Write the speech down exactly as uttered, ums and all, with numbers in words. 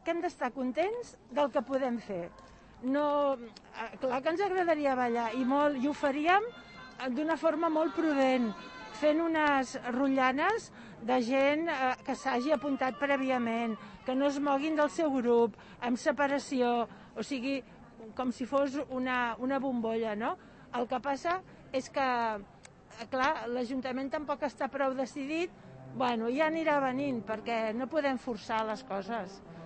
que hem d'estar contents del que podem fer. No, clar que ens agradaria ballar, i, molt, i ho faríem d'una forma molt prudent, fent unes rotllanes de gent eh, que s'hagi apuntat prèviament, que no es moguin del seu grup, amb separació, o sigui, com si fos una, una bombolla, no? El que passa és que, clar, l'Ajuntament tampoc està prou decidit, bueno, ja anirà venint, perquè no podem forçar les coses.